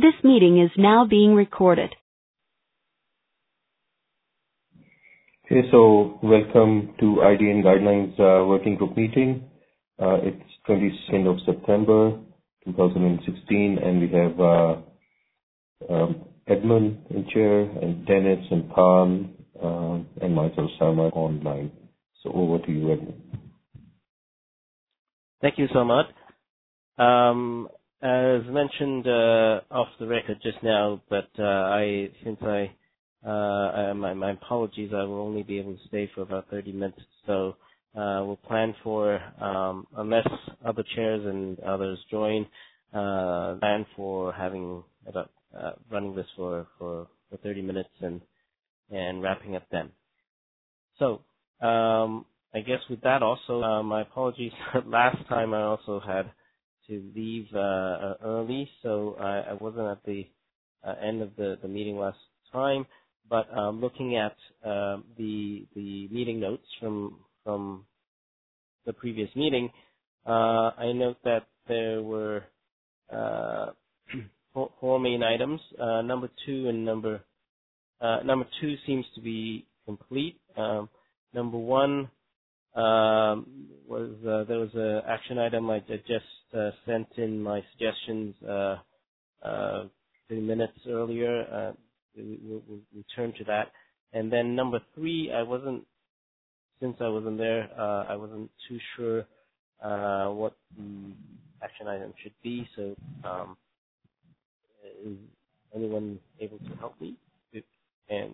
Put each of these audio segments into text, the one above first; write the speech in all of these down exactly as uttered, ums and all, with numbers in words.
This meeting is now being recorded. Okay, so welcome to I D N Guidelines uh, Working Group meeting. Uh, it's twenty-second of September two thousand sixteen, and we have uh, um, Edmund in chair, and Dennis and Carl, uh, and myself, Salman, online. So over to you, Edmund. Thank you so much. Um, as mentioned uh, off the record just now, but uh, I since I uh, my, my apologies, I will only be able to stay for about thirty minutes. So uh, we'll plan for um, unless other chairs and others join, uh, plan for having about uh, running this for, for, for thirty minutes and and wrapping up then. So um, I guess with that also, uh, my apologies. Last time I also had to leave uh, early, so I, I wasn't at the uh, end of the, the meeting last time. But um, looking at uh, the the meeting notes from from the previous meeting, uh, I note that there were uh, four, four main items. Uh, number two and number uh, number two seems to be complete. Um, number one. Um, was uh, there was an action item I just uh, sent in my suggestions uh, uh, three minutes earlier. Uh, we, we'll, we'll return to that. And then number three, I wasn't, since I wasn't there, uh, I wasn't too sure uh, what the action item should be. So, um, is anyone able to help me? And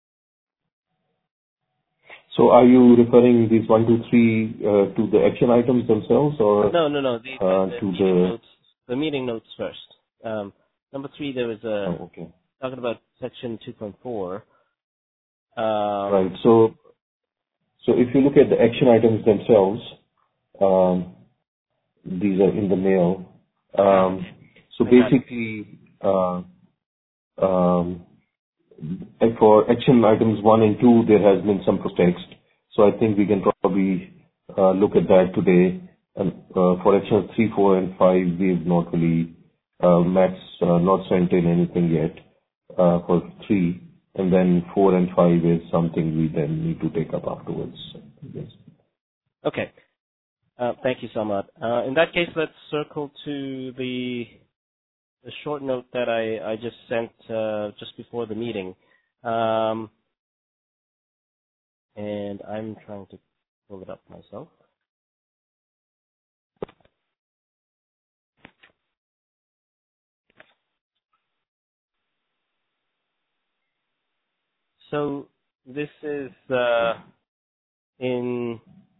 So are you referring these one, two, three uh, to the action items themselves, or no, no, no, the, uh, the, the to meeting the notes, the meeting notes first. Um, number three, there was a oh, okay. talking about section two point four. Um, Right. So, so if you look at the action items themselves, um, these are in the mail. Um, so basically, uh, um, and for action items one and two, there has been some text. So I think we can probably uh, look at that today. And uh, for actions three, four, and five, we've not really, uh, Matt's uh, not sent in anything yet uh, for three. And then four and five is something we then need to take up afterwards. Yes. Okay. Uh, thank you so much. Uh, in that case, let's circle to the the short note that I, I just sent uh, just before the meeting. Um, and I'm trying to pull it up myself. So this is uh, in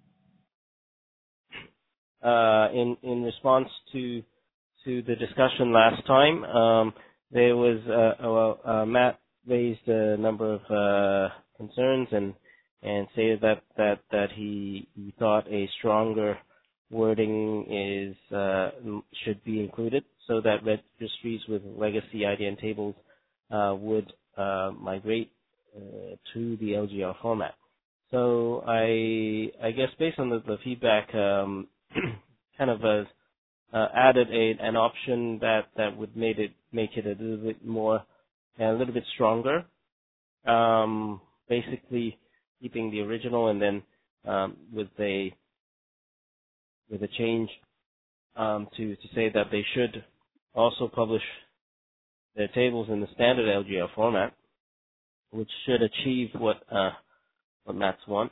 uh, in in response to to the discussion last time. Um, there was uh, well, uh, Matt raised a number of uh, concerns and and say that that that he, he thought a stronger wording is uh, should be included so that registries with legacy I D N tables uh, would uh, migrate uh, to the L G R format. So I I guess based on the, the feedback, um, kind of a Uh, added a, an option that, that would made it make it a little bit more, a little bit stronger. Um, basically, keeping the original and then um, with a with a change um, to to say that they should also publish their tables in the standard L G R format, which should achieve what uh, what Matt's want.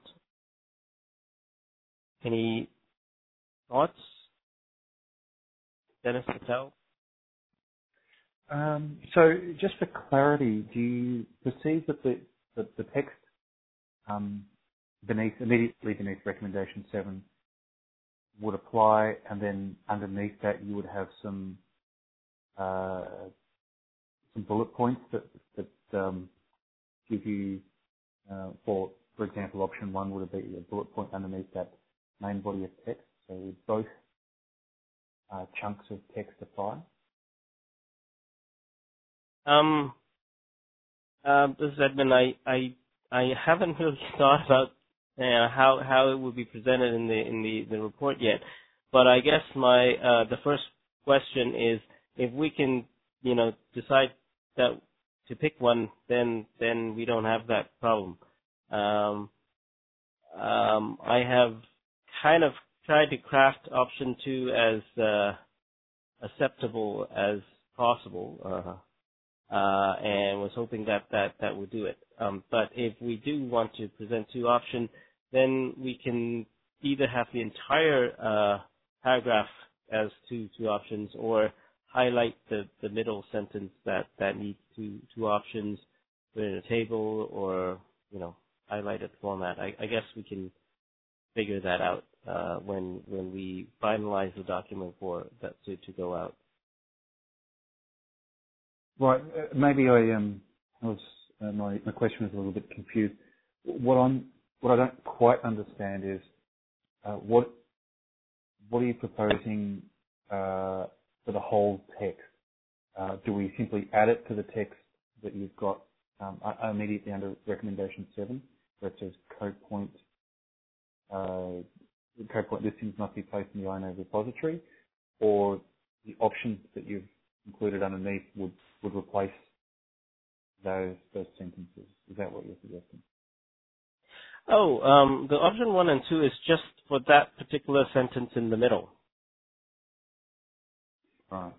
Any thoughts, Dennis Patel? Um, so, just for clarity, do you perceive that the the, the text um, beneath immediately beneath recommendation seven would apply, and then underneath that you would have some uh, some bullet points that that um, give you, uh, for for example, option one would be a bullet point underneath that main body of text. So would both uh, chunks of text apply? Um, um, this is Edmund. I, I, I haven't really thought about uh, how how it would be presented in the in the, the report yet, but I guess my uh, the first question is if we can you know, decide that to pick one, then then we don't have that problem. Um, um, I have kind of tried to craft option two as uh, acceptable as possible, uh, uh, and was hoping that that that would do it. Um, but if we do want to present two options, then we can either have the entire uh, paragraph as two two options, or highlight the, the middle sentence that, that needs two two options, put it in a table, or you know, highlighted format. I, I guess we can figure that out uh, when when we finalize the document for that to, to go out. Right. Uh, maybe I um I was uh, my my question was a little bit confused. What I'm what I don't quite understand is uh, what what are you proposing uh, for the whole text? Uh, do we simply add it to the text that you've got um, immediately under recommendation seven, where it says code point uh, code point listings must be placed in the I N O repository, or the options that you've included underneath would, would replace those those sentences? Is that what you're suggesting? Oh, um, the option one and two is just for that particular sentence in the middle. Right.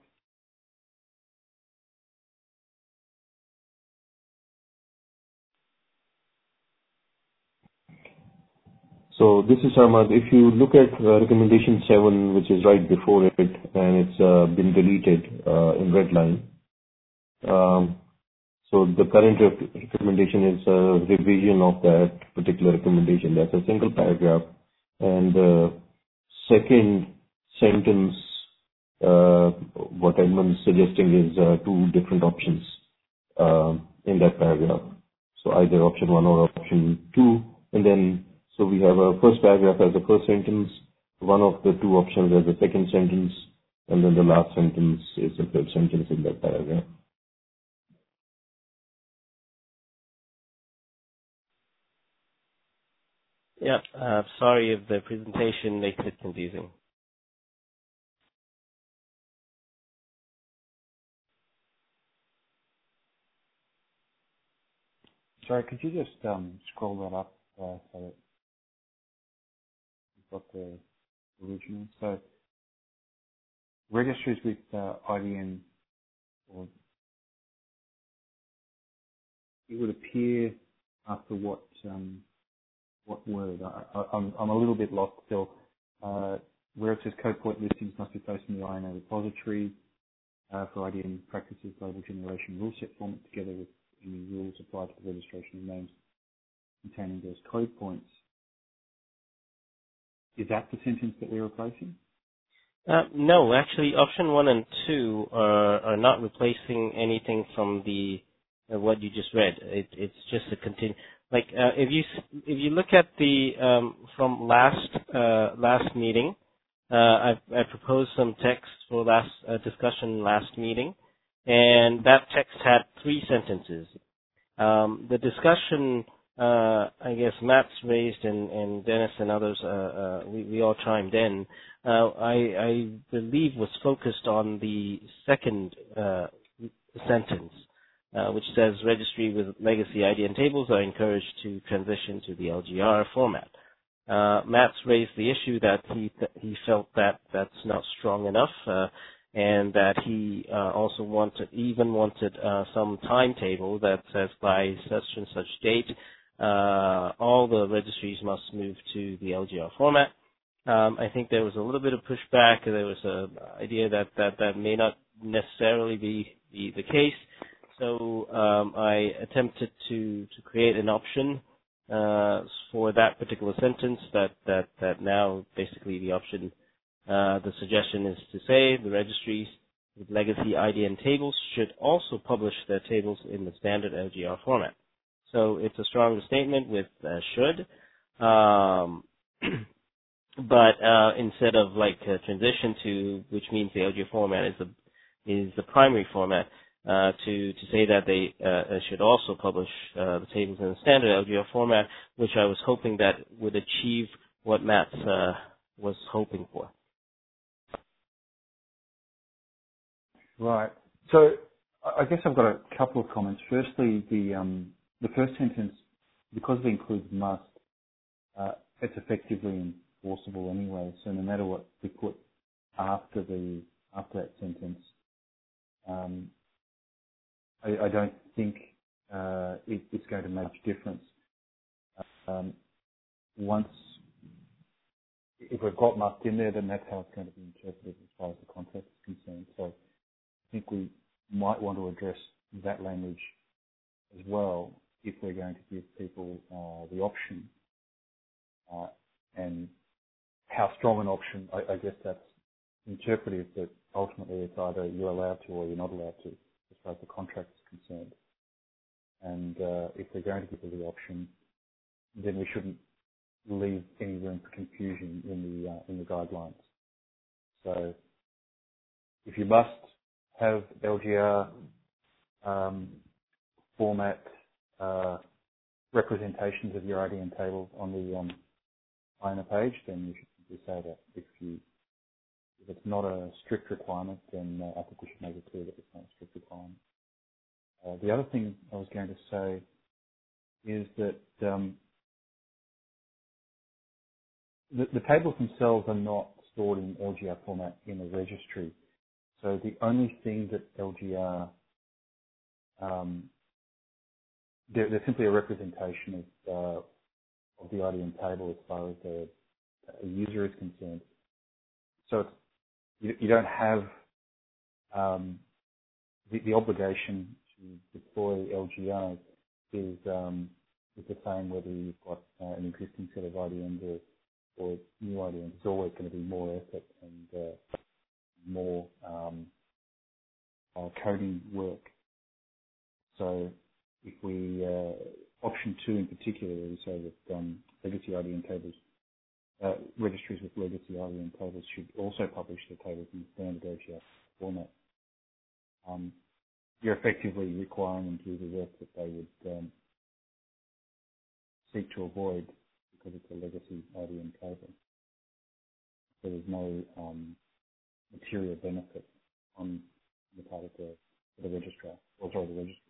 So this is Ahmad. If you look at uh, recommendation seven, which is right before it, and it's uh, been deleted uh, in red line. Um, so the current rec- recommendation is a revision of that particular recommendation. That's a single paragraph, and the second sentence, uh, what Edmund's suggesting is uh, two different options uh, in that paragraph. So either option one or option two, and then so we have a first paragraph as the first sentence, one of the two options as the second sentence, and then the last sentence is the third sentence in that paragraph. Yeah, uh, sorry if the presentation makes it confusing. Sorry, could you just um, scroll that up uh, so that you've got the original? So registries with uh, I D N, or it would appear after what um, what word? I, I, I'm I'm a little bit lost still. Uh, where it says code point listings must be placed in the I N O repository uh, for I D N practices global generation rule set format together with any rules applied to the registration of names containing those code points. Is that the sentence that we're replacing? Uh, no, actually, option one and two are, are not replacing anything from the uh, what you just read. It, it's just a continue. Like uh, if you if you look at the um, from last uh, last meeting, uh, I, I proposed some text for last uh, discussion last meeting, and that text had three sentences. Um, the discussion, uh, I guess, Matt's raised and, and Dennis and others, uh, uh, we, we all chimed in. Uh, I, I believe was focused on the second uh, sentence, uh, which says registry with legacy I D N tables are encouraged to transition to the L G R format. Uh, Matt's raised the issue that he th- he felt that that's not strong enough, uh, and that he uh, also wanted, even wanted uh, some timetable that says by such and such date, uh, all the registries must move to the L G R format. Um, I think there was a little bit of pushback. There was an idea that, that that may not necessarily be, be the case. So um, I attempted to, to create an option uh, for that particular sentence that, that, that now basically the option, uh, the suggestion is to say the registries with legacy I D N tables should also publish their tables in the standard L G R format. So it's a stronger statement with uh, should. Um, But uh, instead of like uh, transition to, which means the L G R format is the is the primary format, uh, to to say that they uh, should also publish uh, the tables in the standard L G R format, which I was hoping that would achieve what Matt uh, was hoping for. Right. So I guess I've got a couple of comments. Firstly, the um, the first sentence, because it includes must, uh, it's effectively enforceable anyway. So no matter what we put after the after that sentence, um, I, I don't think uh, it, it's going to make a difference. Um, once, if we've got must in there, then that's how it's going to be interpreted as far as the context is concerned. So I think we might want to address that language as well if we're going to give people uh, the option. Uh, and how strong an option, I, I guess that's interpretive, but ultimately it's either you're allowed to or you're not allowed to, as far as the contract is concerned. And uh, if we're going to give people the option, then we shouldn't leave any room for confusion in the uh, in the guidelines. So if you must have L G R um, format uh, representations of your I D N tables on the um, I N A page, then you should simply say that. If you if it's not a strict requirement, then uh, I think we should make it clear that it's not a strict requirement. Uh, the other thing I was going to say is that um, the, the tables themselves are not stored in L G R format in a registry. So the only thing that L G R, um, they're, they're simply a representation of, uh, of the I D N table as far as the a user is concerned. So it's, you, you don't have um, the, the obligation to deploy L G R is, um, is the same whether you've got uh, an existing set of I D Ns or, or new I D Ns. It's always going to be more effort and uh, more um, uh, coding work. So if we, uh, option two in particular, where we say that um, legacy I D N tables, uh, registries with legacy I D N tables should also publish their tables in standard L G R format. Um, you're effectively requiring them to do the work that they would um, seek to avoid because it's a legacy I D N table. So there's no um, material benefit on the part of the, the registrar, or sorry, the registry.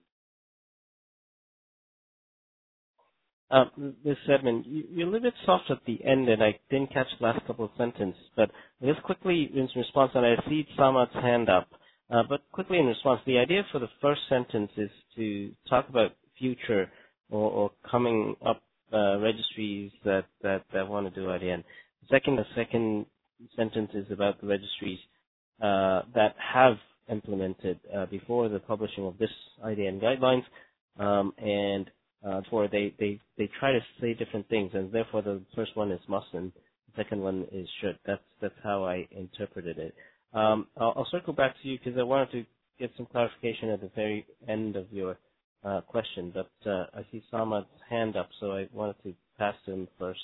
Uh, Miz Edmund, you, you're a little bit soft at the end, and I didn't catch the last couple of sentences. But just quickly in response, and I see Samad's hand up. Uh, but quickly in response, the idea for the first sentence is to talk about future or, or coming up uh, registries that, that, that want to do I D N. The second, the second sentence is about the registries uh, that have implemented uh, before the publishing of this I D N guidelines, um, and uh, for they, they, they try to say different things, and therefore the first one is must and the second one is should. That's that's how I interpreted it. Um, I'll, I'll circle back to you because I wanted to get some clarification at the very end of your uh, question, but uh, I see Samad's hand up, so I wanted to pass to him first.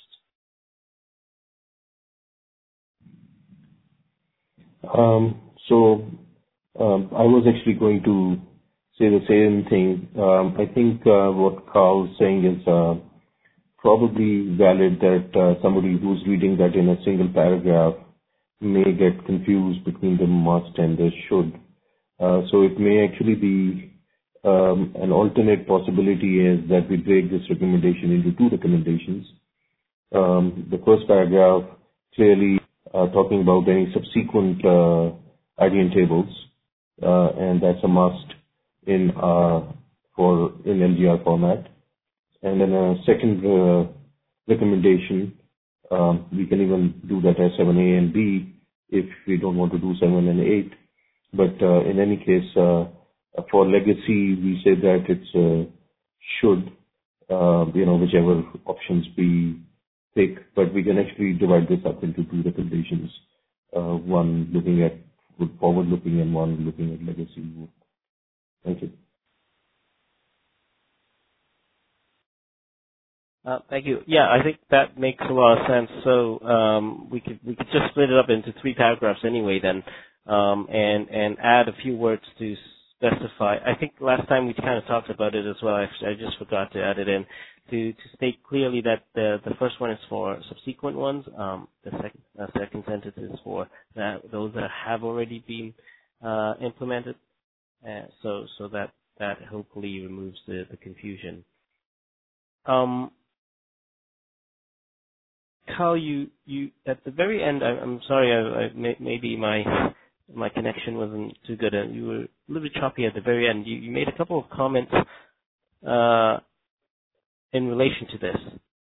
Um, so um, I was actually going to say the same thing. Um, I think uh, what Carl's saying is uh, probably valid, that uh, somebody who's reading that in a single paragraph may get confused between the must and the should. Uh, so it may actually be um, an alternate possibility is that we break this recommendation into two recommendations. Um, the first paragraph clearly uh, talking about any subsequent uh, I D N tables, uh, and that's a must in uh, for in L G R format. And then a second uh, recommendation, um, we can even do that as seven A and B if we don't want to do seven and eight. But uh, in any case, uh, for legacy, we say that it's uh, should, uh, you know, whichever options we pick. But we can actually divide this up into two recommendations, uh, one looking at forward-looking and one looking at legacy. Thank you. Uh, thank you. Yeah, I think that makes a lot of sense. So um, we could we could just split it up into three paragraphs anyway, then, um, and and add a few words to specify. I think last time we kind of talked about it as well. I, I just forgot to add it in to, to state clearly that the the first one is for subsequent ones. Um, the second uh, second sentence is for that, those that have already been uh, implemented. uh, so so that that hopefully removes the, the confusion. Um, Carl, you you at the very end. I, I'm sorry, I, I may, maybe my my connection wasn't too good. Uh, you were a little bit choppy at the very end. You, you made a couple of comments uh, in relation to this.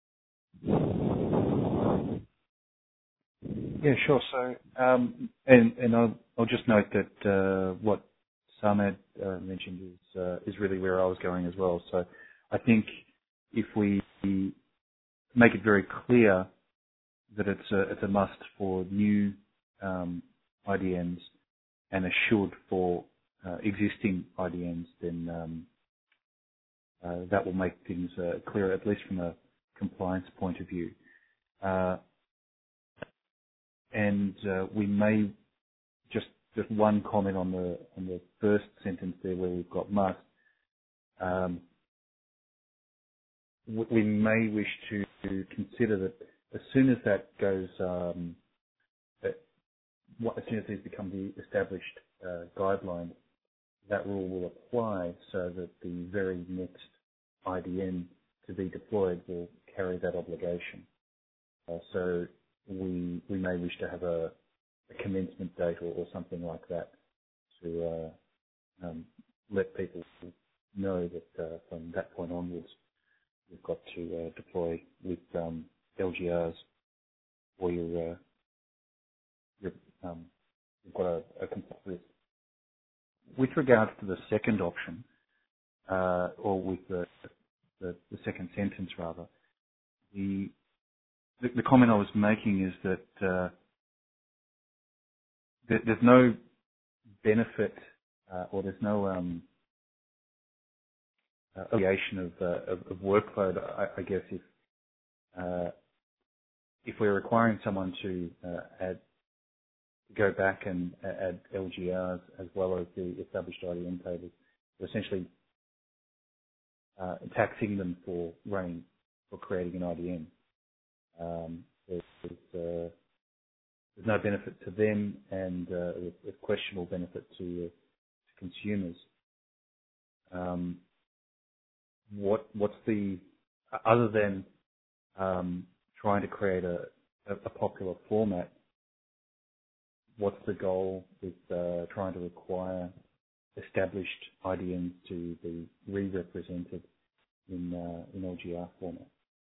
Yeah, sure. So, um, and and I'll I'll just note that uh, what Samad uh, mentioned is uh, is really where I was going as well. So, I think if we make it very clear that it's a it's a must for new um, I D Ns and a should for uh, existing I D Ns, then um, uh, that will make things uh, clearer, at least from a compliance point of view. Uh, and uh, we may just just one comment on the on the first sentence there where we've got must. Um, we may wish to, to consider that as soon as that goes, um, that, as soon as these become the established uh, guidelines, that rule will apply so that the very next I D N to be deployed will carry that obligation. Uh, so we we may wish to have a, a commencement date or, or something like that to uh, um, let people know that uh, from that point onwards we've got to uh, deploy with um, L G Rs or your, uh, your um, you've got a, a complete list. With regards to the second option, uh, or with the, the the second sentence rather, the the, the comment I was making is that uh, there, there's no benefit uh, or there's no um, uh, alleviation of, uh, of of workload. I, I guess if uh, if we're requiring someone to uh, add go back and add L G Rs as well as the established I D N tables, we're essentially uh, taxing them for running for creating an I D N. Um, there's, there's, uh, there's no benefit to them, and uh, with, with questionable benefit to, uh, to consumers. Um, what what's the other than um, trying to create a, a, a popular format? What's the goal with uh, trying to require established I D Ns to be re-represented in uh, in L G R format?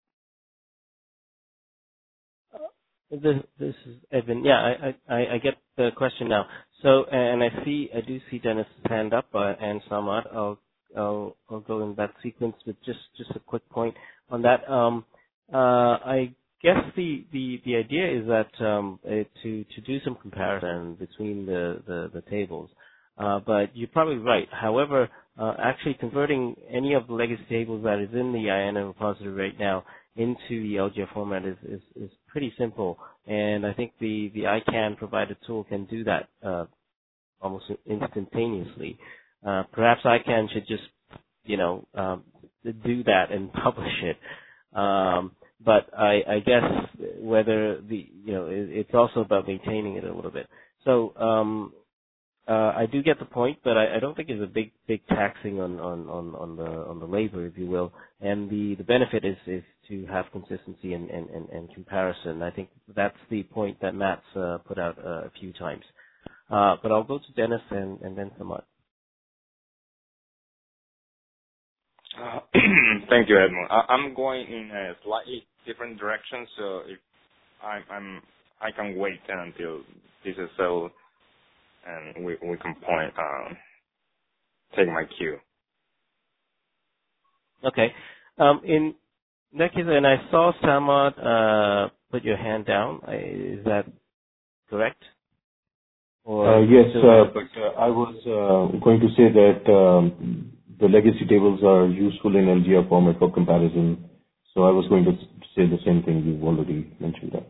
This, this is Edwin. Yeah, I, I, I get the question now. So, and I see, I do see Dennis' hand up, uh, and Samad. I'll, I'll, I'll go in that sequence with just, just a quick point on that. Um, uh, I guess the, the, the idea is that um, uh, to, to do some comparison between the, the, the tables. Uh, but you're probably right. However, uh, actually converting any of the legacy tables that is in the I N N repository right now into the L G R format is, is, is pretty simple, and I think the, the I CANN provided tool can do that uh, almost instantaneously. Uh, perhaps I CANN should just, you know, um, do that and publish it. Um, but I, I guess whether the, you know, it, it's also about maintaining it a little bit. So um, uh, I do get the point, but I, I don't think it's a big, big taxing on, on, on, on the on the labor, if you will. And the, the benefit is, is to have consistency and, and, and, and comparison. I think that's the point that Matt's uh, put out uh, a few times. Uh, but I'll go to Dennis and, and then Samad. Uh, thank you, Edmund. I, I'm going in a slightly different direction, so if I'm, I'm I can wait until this is settled, and we we can point um, take my cue. Okay. Um, in that case, and I saw Samad uh, put your hand down. Is that correct? Or uh, yes, uh, but uh, I was uh, going to say that um, the legacy tables are useful in L G R format for comparison. So I was going to say the same thing. You've already mentioned that.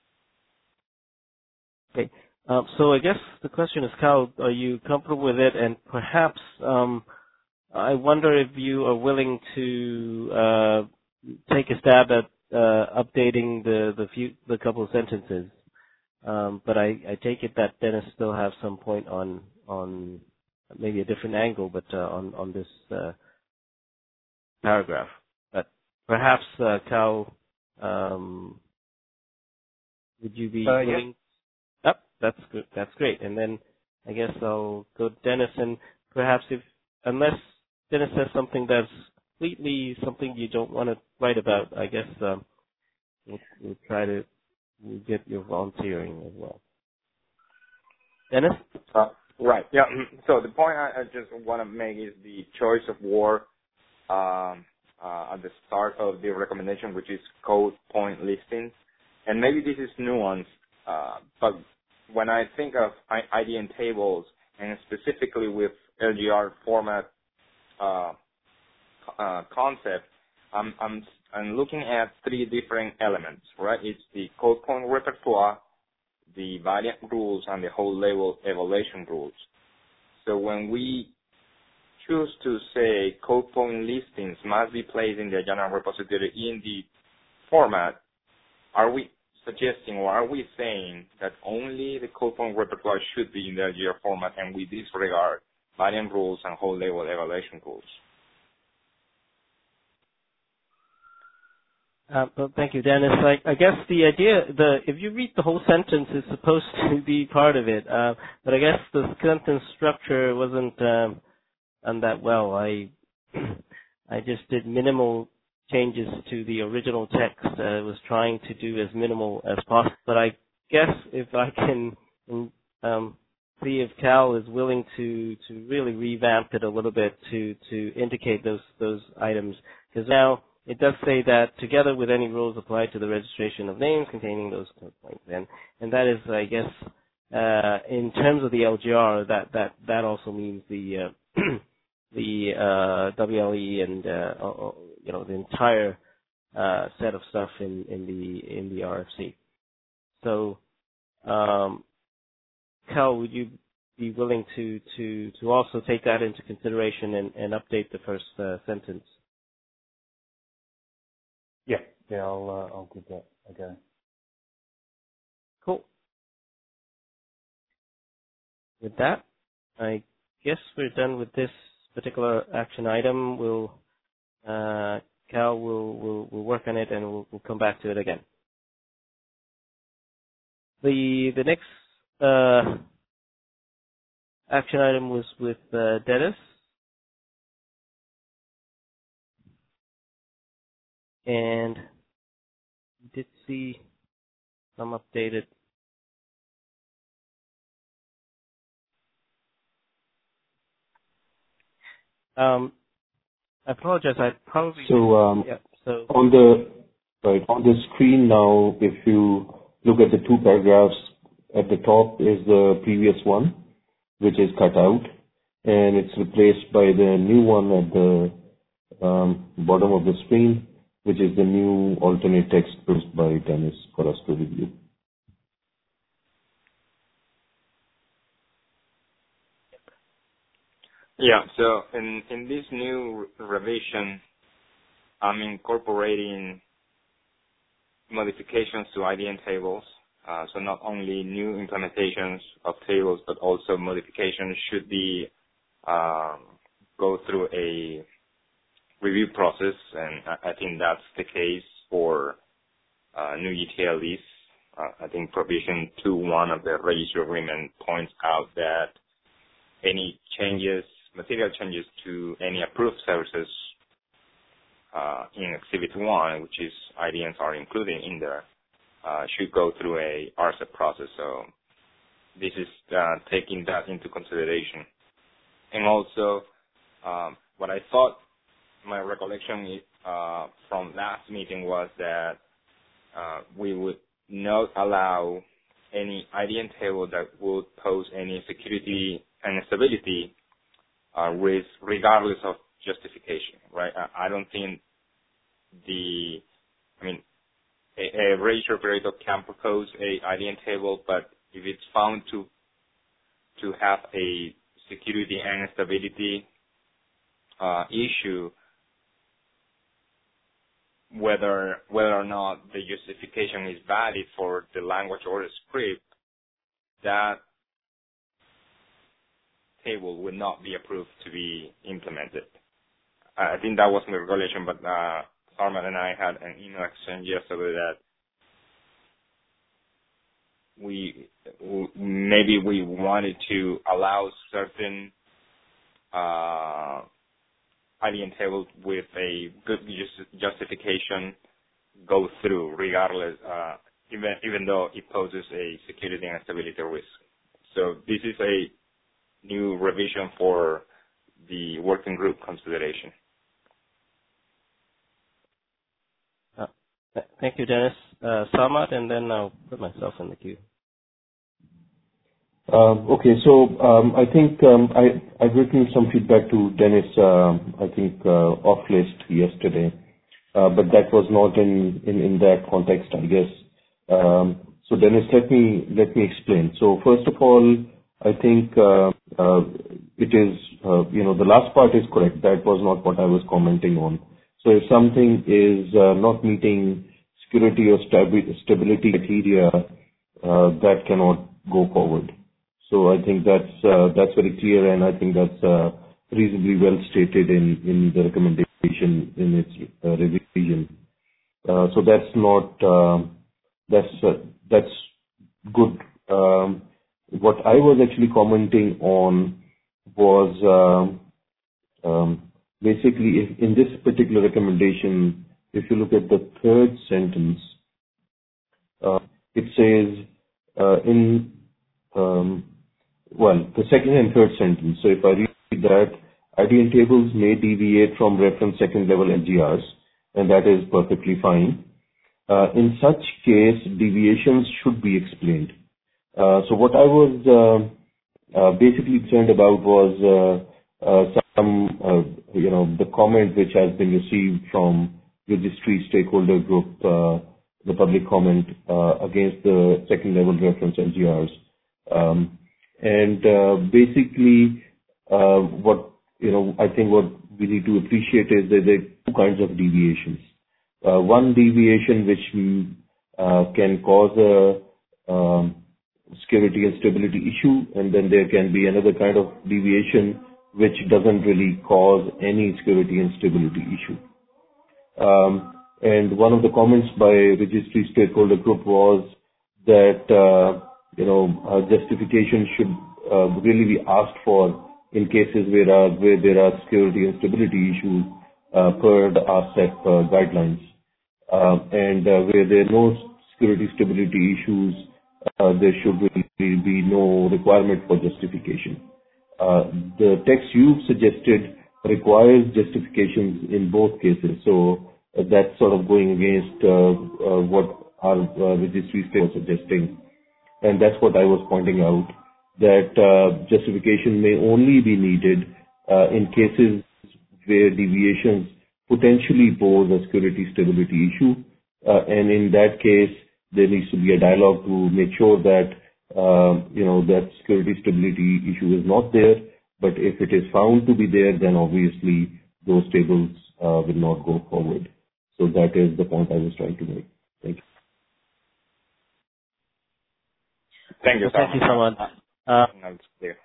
Okay. Um, so I guess the question is, Carl, are you comfortable with it? And perhaps um, I wonder if you are willing to uh, take a stab at uh, updating the the, few, the couple of sentences. Um, but I, I take it that Dennis still has some point on on maybe a different angle, but uh, on on this uh, paragraph. But perhaps, uh, Cal, um, would you be Uh, willing? yeah. Yep, that's good. That's great. And then I guess I'll go to Dennis, and perhaps if unless Dennis says something that's completely something you don't want to write about, I guess um, we'll, we'll try to we'll get your volunteering as well. Dennis? Uh, right. Yeah. So the point I, I just want to make is the choice of word um, uh, at the start of the recommendation, which is code point listings. And maybe this is nuanced, uh, but when I think of I D N tables, and specifically with L G R format uh, uh, concept, I'm, I'm, I'm looking at three different elements, right? It's the code point repertoire, the variant rules, and the whole level evaluation rules. So when we choose to say code point listings must be placed in the general repository in the format, are we suggesting or are we saying that only the code point repertoire should be in the L G R format and we disregard variant rules and whole level evaluation rules? Uh, well, thank you, Dennis. I, I guess the idea, the if you read the whole sentence, it's supposed to be part of it. Uh, but I guess the sentence structure wasn't um, done that well. I I just did minimal changes to the original text. I was trying to do as minimal as possible. But I guess if I can um, see if Cal is willing to, to really revamp it a little bit to, to indicate those those items, because now it does say that together with any rules applied to the registration of names containing those code points. And, and that is, I guess, uh, in terms of the L G R, that, that, that also means the, uh, the, uh, W L E and, uh, you know, the entire, uh, set of stuff in, in the, in the R F C. So, um, Cal, would you be willing to, to, to also take that into consideration and, and update the first, uh, sentence? Yeah, yeah, I'll uh, I'll give that a go. Cool. With that, I guess we're done with this particular action item. We'll uh, Cal will will will work on it and we'll, we'll come back to it again. The the next uh, action item was with uh, Dennis, and we did see some updated. Um, I apologize. I probably So, um, yeah. So on the right on the screen now, if you look at the two paragraphs, at the top is the previous one, which is cut out, and it's replaced by the new one at the um, bottom of the screen, which is the new alternate text produced by Dennis for us to review. Yeah, so in, in this new revision, I'm incorporating modifications to I D N tables. Uh, so not only new implementations of tables, but also modifications should be um, go through a review process, and I, I think that's the case for uh, new E T L Ds. Uh, I think provision two point one of the register agreement points out that any changes, material changes to any approved services uh, in Exhibit one, which is I D Ns are included in there, uh, should go through a R C E P process. So this is uh, taking that into consideration. And also, um, what I thought, my recollection uh, from last meeting was that uh, we would not allow any I D N table that would pose any security and stability uh, risk, regardless of justification, right? I, I don't think the, I mean, a, a register operator can propose a I D N table, but if it's found to to have a security and stability uh, issue, whether whether or not the justification is valid for the language or the script, that table would not be approved to be implemented. I think that wasn't the regulation, but uh, Sarmat and I had an email exchange yesterday that we maybe we wanted to allow certain uh, I D N tables with a good justification go through, regardless, uh, even even though it poses a security and stability risk. So this is a new revision for the working group consideration. Uh, th- thank you, Dennis. Uh, Sarmat, and then I'll put myself in the queue. Um, Okay. So um, I think um, I- I've written some feedback to Dennis, um, I think, uh, off list yesterday, uh, but that was not in in in that context, I guess. Um, So Dennis, let me let me explain. So first of all, I think uh, uh, it is, uh, you know, the last part is correct. That was not what I was commenting on. So if something is uh, not meeting security or stabi- stability criteria, uh, that cannot go forward. So I think that's uh, that's very clear, and I think that's uh, reasonably well stated in in the recommendation in its uh, revision. Uh, So that's not, um, that's uh, that's good. Um, What I was actually commenting on was um, um, basically if in this particular recommendation, if you look at the third sentence, uh, it says, uh, in um, well, the second and third sentence. So if I read that, I D N tables may deviate from reference second level L G Rs, and that is perfectly fine. Uh, in such case, deviations should be explained. Uh, so what I was uh, uh, basically concerned about was uh, uh, some, uh, you know, the comment which has been received from registry stakeholder group, uh, the public comment uh, against the second level reference L G Rs. Um, And uh, basically, uh, what you know, I think what we need to appreciate is that there are two kinds of deviations. Uh, one deviation which uh, can cause a um, security and stability issue, and then there can be another kind of deviation which doesn't really cause any security and stability issue. Um, and one of the comments by registry stakeholder group was that uh, you know uh, justification should uh, really be asked for in cases where uh, where there are security and stability issues uh, per the R C E P uh, guidelines, uh, and uh, where there are no security stability issues, uh, there should really be no requirement for justification. Uh, the text you've suggested requires justifications in both cases, so uh, that's sort of going against uh, uh, what our uh, registry state was suggesting. And that's what I was pointing out, that uh, justification may only be needed uh, in cases where deviations potentially pose a security stability issue. Uh, and in that case, there needs to be a dialogue to make sure that, uh, you know, that security stability issue is not there. But if it is found to be there, then obviously those tables uh, will not go forward. So that is the point I was trying to make. Thank you. Thank you, so Thank you so much. Uh, That's clear.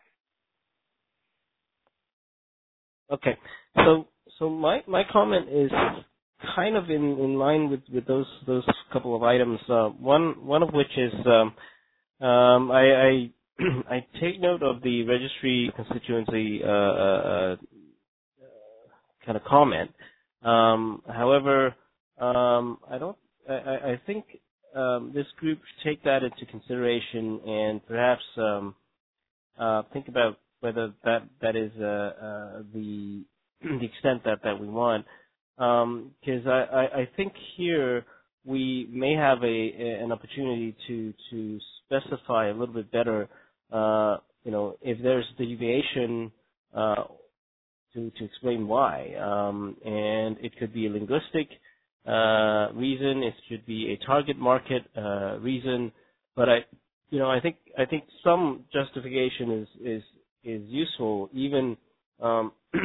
Okay. So so my my comment is kind of in, in line with, with those those couple of items. Uh, one one of which is um, um, I, I I take note of the registry constituency uh, uh, kind of comment. Um, however, um, I don't. I, I think um, this group should take that into consideration and perhaps um, uh, think about whether that that is uh, uh, the the extent that, that we want. Because um, I, I, I think here we may have a, a an opportunity to to specify a little bit better. Uh, you know, if there's deviation, uh, to to explain why, um, and it could be a linguistic uh, reason, it could be a target market uh, reason, but I, you know, I think I think some justification is is is useful, even um,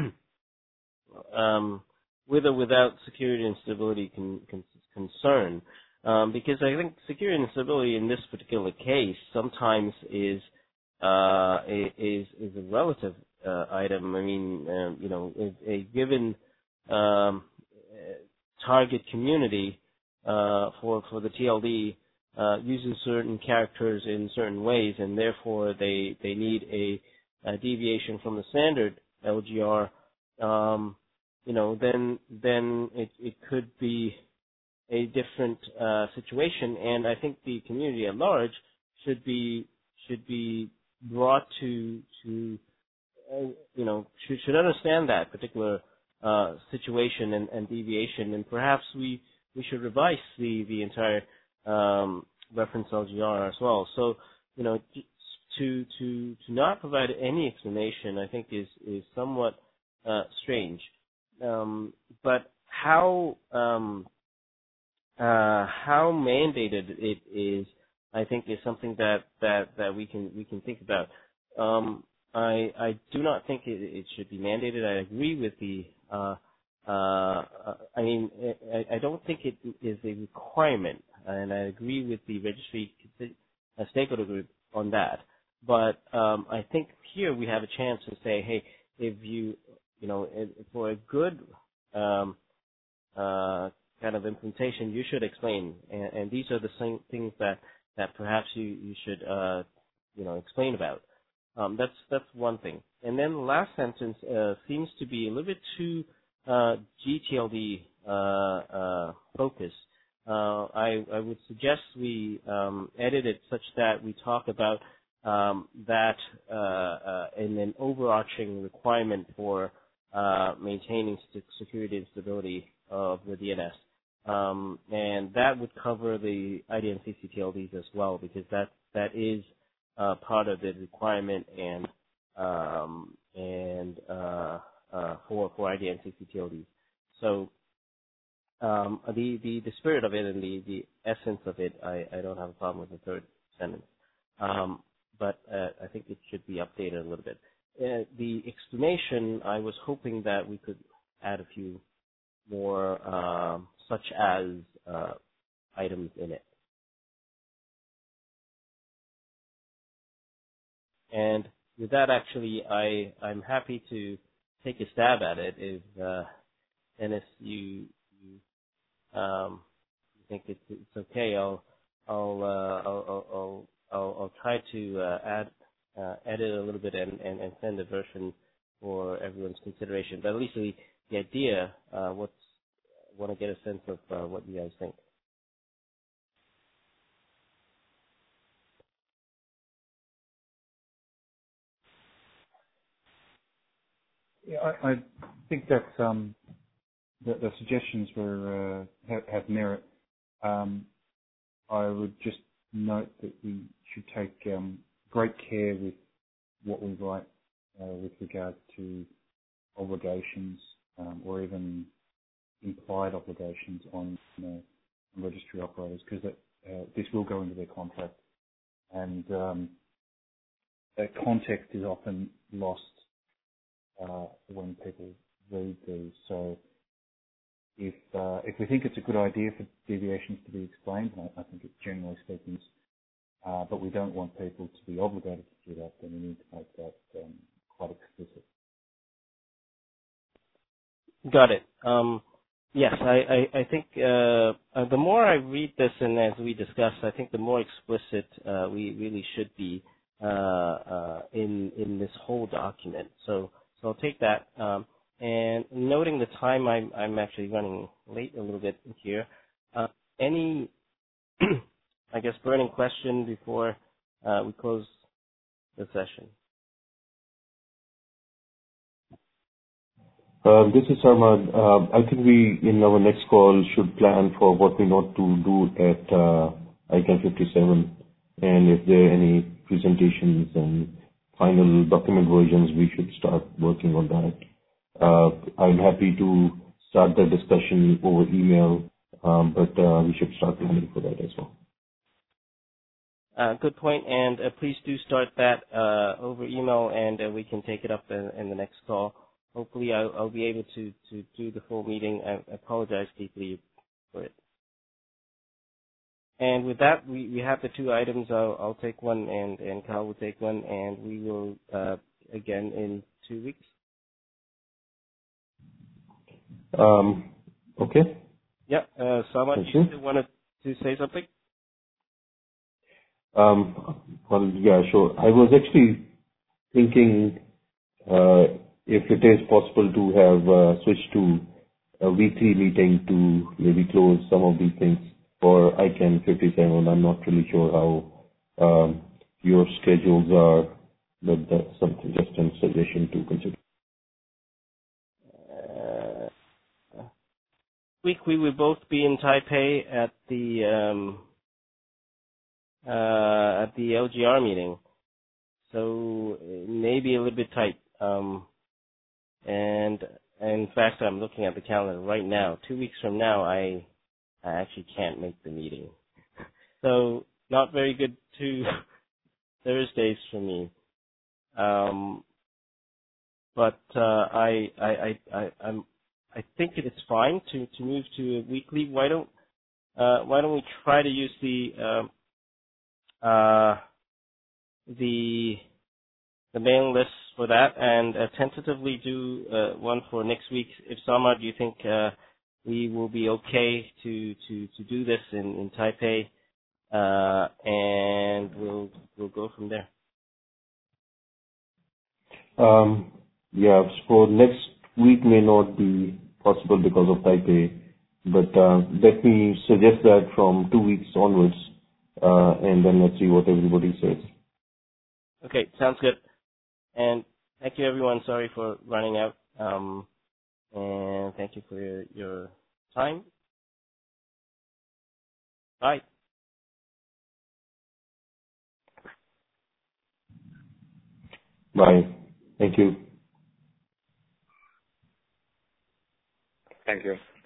um, with or without security and stability con, con, concern, um, because I think security and stability in this particular case sometimes is uh, is is a relative uh, item. I mean, um, you know, if a given um, target community uh, for for the T L D uh, uses certain characters in certain ways, and therefore they they need a, a deviation from the standard L G R. Um, you know, then then it it could be a different uh, situation, and I think the community at large should be should be brought to to uh, you know should should understand that particular uh, situation and, and deviation, and perhaps we we should revise the the entire um, reference L G R as well. So you know to to to not provide any explanation, I think is is somewhat uh, strange. Um, but how um, uh, how mandated it is, I think, is something that, that, that we can we can think about. Um, I I do not think it, it should be mandated. I agree with the. Uh, uh, I mean, I, I don't think it is a requirement, and I agree with the registry uh, stakeholder group on that. But um, I think here we have a chance to say, hey, if you you know for a good um, uh, kind of implementation, you should explain, and, and these are the same things that, that perhaps you, you should uh, you know explain about. Um, that's that's one thing. And then the last sentence uh, seems to be a little bit too uh, G T L D uh, uh, focused. Uh, I, I would suggest we um, edit it such that we talk about um, that uh, uh, in an overarching requirement for uh, maintaining st- security and stability of the D N S. Um, and that would cover the I D N C C T L Ds as well, because that that is uh, part of the requirement and um, and uh, uh, for for I D N C C T L Ds. So um, the, the the spirit of it and the, the essence of it, I, I don't have a problem with the third sentence, um, but uh, I think it should be updated a little bit. Uh, the explanation, I was hoping that we could add a few more, um, such as uh, items in it. And with that, actually, I, I'm happy to take a stab at it. If uh, Dennis, you, you um, think it's, it's okay, I'll I'll, uh, I'll I'll I'll I'll try to uh, add uh, edit a little bit and, and, and send a version for everyone's consideration. But at least the, the idea, uh, what's want to get a sense of uh, what you guys think. Yeah, I, I think that um, the, the suggestions were uh, have, have merit. Um, I would just note that we should take um, great care with what we write uh, with regard to obligations um, or even implied obligations on you know, registry operators, because uh, this will go into their contract, and um, that context is often lost uh, when people read these. So if uh, if we think it's a good idea for deviations to be explained, and I, I think it's generally speaking, uh, but we don't want people to be obligated to do that, then we need to make that um, quite explicit. Got it. Um, yes, I, I, I think uh, uh, the more I read this, and as we discussed, I think the more explicit uh, we really should be uh, uh, in in this whole document. So so I'll take that. Um, and noting the time, I'm I'm actually running late a little bit here. Uh, any, I guess, burning question before uh, we close the session? Uh, This is Armand. Uh, I think we, in our next call, should plan for what we want to do at uh, I CANN fifty-seven, and if there are any presentations and final document versions, we should start working on that. Uh, I'm happy to start the discussion over email, um, but uh, we should start planning for that as well. Uh, good point, and uh, please do start that uh, over email, and uh, we can take it up in, in the next call. Hopefully, I'll, I'll be able to, to do the full meeting. I apologize deeply for it. and with that, we, we have the two items. I'll, I'll take one, and, and Kyle will take one, and we will uh, again in two weeks. Um, okay. Yeah, uh, Samad, Thank you you. still wanted to say something? Um, well, yeah, sure. I was actually thinking uh, if it is possible to have uh, switch to a weekly meeting to maybe close some of these things for I C A N fifty-seven. I'm not really sure how um, your schedules are, but that's something, just a suggestion to consider. Uh, week we will both be in Taipei at the um, uh, at the L G R meeting, so it may be a little bit tight. Um, and in fact, I'm looking at the calendar right now. Two weeks from now, I I actually can't make the meeting, so not very good two Thursdays for me. Um, but uh, I I I I I'm I think it is fine to, to move to a weekly. Why don't uh, why don't we try to use the um, uh, the the mailing list for that, and uh, tentatively do uh, one for next week. If Samad, do you think uh, we will be okay to, to, to do this in, in Taipei, uh, and we'll we'll go from there. Um, yeah, for next week may not be possible because of Taipei, but uh, let me suggest that from two weeks onwards, uh, and then let's see what everybody says. Okay, sounds good. And thank you, everyone. Sorry for running out. Um, and thank you for your, your time. Bye. Bye. Thank you. Thank you.